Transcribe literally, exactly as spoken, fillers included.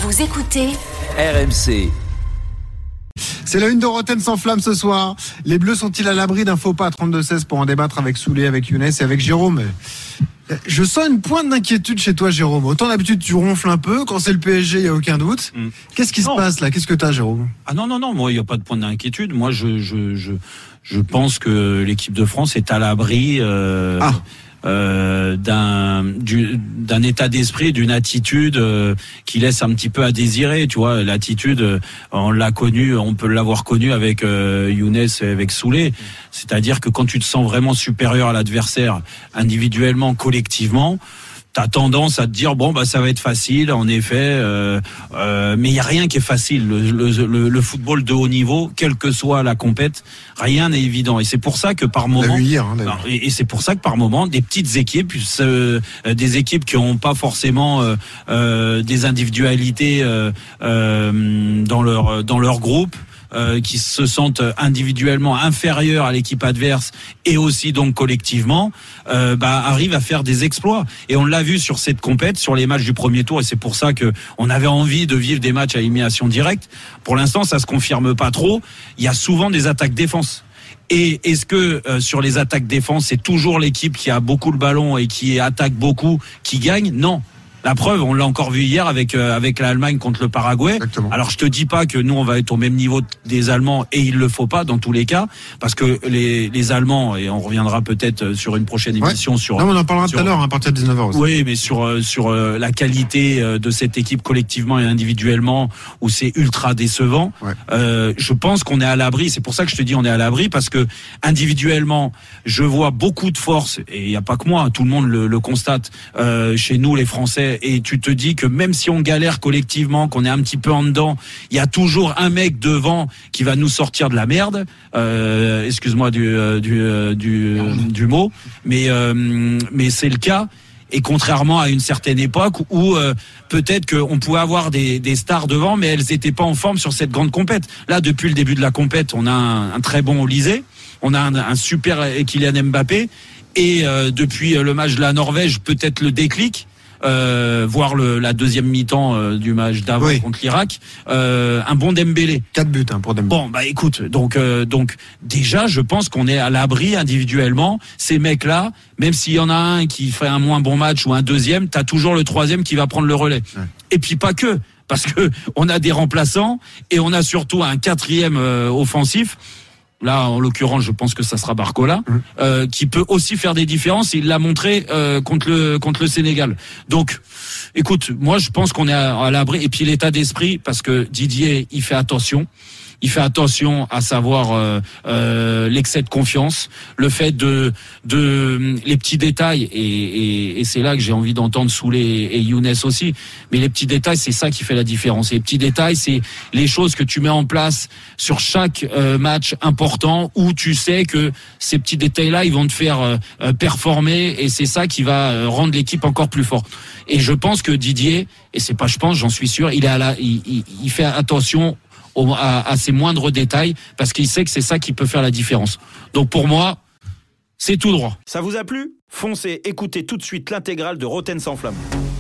Vous écoutez R M C. C'est la une de Roten sans flamme ce soir. Les Bleus sont-ils à l'abri d'un faux pas à trente-deux seize pour en débattre avec Soulé, avec Younes et avec Jérôme? Je sens une pointe d'inquiétude chez toi, Jérôme. Autant d'habitude, tu ronfles un peu. Quand c'est le P S G, il n'y a aucun doute. Mm. Qu'est-ce qui non. se passe là? Qu'est-ce que tu as, Jérôme? Ah non, non, non. Moi, il n'y a pas de point d'inquiétude. Moi, je, je, je, je pense que l'équipe de France est à l'abri euh, ah. euh, d'un, du, d'un état d'esprit, d'une attitude euh, qui laisse un petit peu à désirer. Tu vois, l'attitude, euh, on l'a connue, on peut l'avoir connue avec euh, Younes et avec Soulé. C'est-à-dire que quand tu te sens vraiment supérieur à l'adversaire, individuellement, collectivement, t'as tendance à te dire bon bah ça va être facile, en effet, euh, euh, mais il y a rien qui est facile. Le, le, le, le football de haut niveau, quelle que soit la compète, rien n'est évident. Et c'est pour ça que par moment, hier, hein, et, et c'est pour ça que par moment, des petites équipes, euh, des équipes qui n'ont pas forcément euh, euh, des individualités euh, euh, dans leur dans leur groupe. Euh, qui se sentent individuellement inférieurs à l'équipe adverse et aussi donc collectivement, euh, bah, arrivent à faire des exploits. Et on l'a vu sur cette compète, sur les matchs du premier tour, et c'est pour ça que on avait envie de vivre des matchs à élimination directe. Pour l'instant, ça se confirme pas trop. Il y a souvent des attaques défense. Et est-ce que euh, sur les attaques défense, c'est toujours l'équipe qui a beaucoup le ballon et qui attaque beaucoup qui gagne? Non. La preuve, on l'a encore vu hier avec euh, avec l'Allemagne contre le Paraguay. Exactement. Alors je te dis pas que nous on va être au même niveau des Allemands, et il le faut pas dans tous les cas, parce que les les Allemands, et on reviendra peut-être sur une prochaine émission ouais. sur. Non, on en parlera sur, tout à l'heure hein, à partir de dix-neuf heures aussi. Oui, mais sur sur la qualité de cette équipe collectivement et individuellement, où c'est ultra décevant. Ouais. Euh, je pense qu'on est à l'abri. C'est pour ça que je te dis on est à l'abri, parce que individuellement, je vois beaucoup de force, et il y a pas que moi, tout le monde le, le constate euh, chez nous les Français. Et tu te dis que même si on galère collectivement, qu'on est un petit peu en dedans, il y a toujours un mec devant qui va nous sortir de la merde. Euh, excuse-moi du euh, du euh, du, euh, du mot, mais euh, mais c'est le cas. Et contrairement à une certaine époque où euh, peut-être qu'on pouvait avoir des, des stars devant, mais elles n'étaient pas en forme sur cette grande compète. Là, depuis le début de la compète, on a un, un très bon Olysée, on a un, un super Kylian Mbappé, et euh, depuis le match de la Norvège, peut-être le déclic. Euh, voir le, la deuxième mi-temps euh, du match d'avant oui. contre l'Irak, euh, un bon Dembélé. Quatre buts hein, pour Dembélé. Bon, bah écoute, donc euh, donc déjà, je pense qu'on est à l'abri individuellement. Ces mecs-là, même s'il y en a un qui fait un moins bon match ou un deuxième, t'as toujours le troisième qui va prendre le relais. Ouais. Et puis pas que, parce que on a des remplaçants et on a surtout un quatrième euh, offensif. Là, en l'occurrence, je pense que ça sera Barcola, mmh. euh, qui peut aussi faire des différences. Il l'a montré euh, contre le contre le Sénégal. Donc, écoute, moi, je pense qu'on est à, à l'abri. Et puis l'état d'esprit, parce que Didier, il fait attention. Il fait attention à savoir euh, euh, l'excès de confiance, le fait de de les petits détails, et, et, et c'est là que j'ai envie d'entendre Soulé et, et Younes aussi. Mais les petits détails, c'est ça qui fait la différence. Et les petits détails, c'est les choses que tu mets en place sur chaque euh, match important, où tu sais que ces petits détails-là, ils vont te faire euh, performer, et c'est ça qui va euh, rendre l'équipe encore plus forte. Et je pense que Didier, et c'est pas je pense, j'en suis sûr, il est à la, il, il, il fait attention À, à ces moindres détails, parce qu'il sait que c'est ça qui peut faire la différence. Donc pour moi, c'est tout droit. Ça vous a plu ? Foncez, écoutez tout de suite l'intégrale de Roten sans flamme.